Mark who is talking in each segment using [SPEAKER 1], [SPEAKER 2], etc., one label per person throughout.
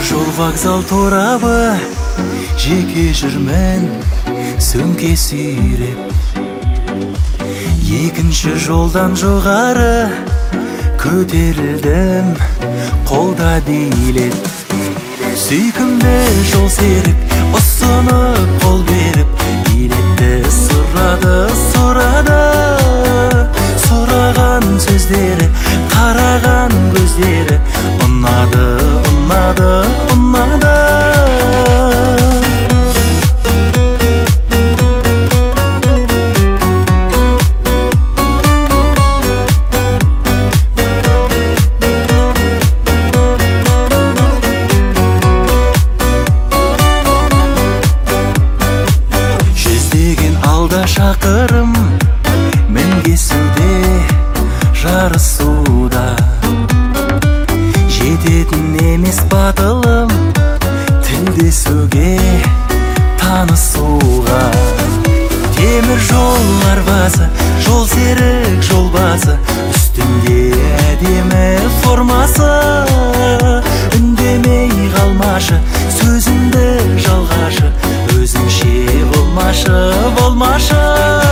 [SPEAKER 1] жол вокзал торабы, жеке жүрмін сөмке сүйреп. Екінші жолдан жоғары көтерілдім, қолда билет. Сүйкімді жол серік ұсынып қол беріп, билетті сұрады. Сұраған сөздері, қараған көздері ұнады. Жүздеген алда шақырым мінгесуде, жарысуда. Жететін емес батылым тілдесуге, танысуға. Темір жол арбасы, жол серік жолбасы, үстінде әдемі формасы. Үндемей қалмашы, сөзімді жалғашы, өзіңше болмашы.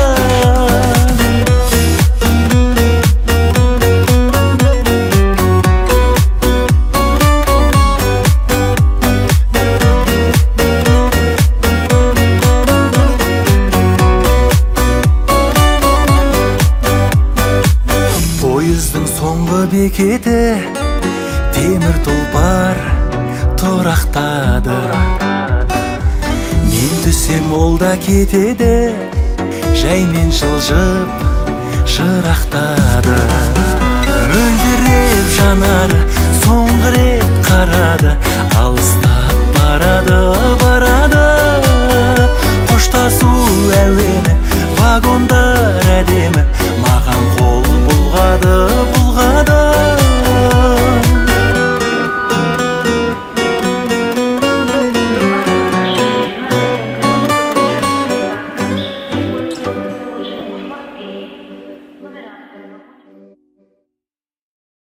[SPEAKER 1] Пойыздың соңғы бекеті, темір тұлпар тұрақтады. Мен түсем, ол да кетеді, жаймен жылжып жырақтады. Мөлдіреп жанары, соңғы рет қарады, алыстап барады.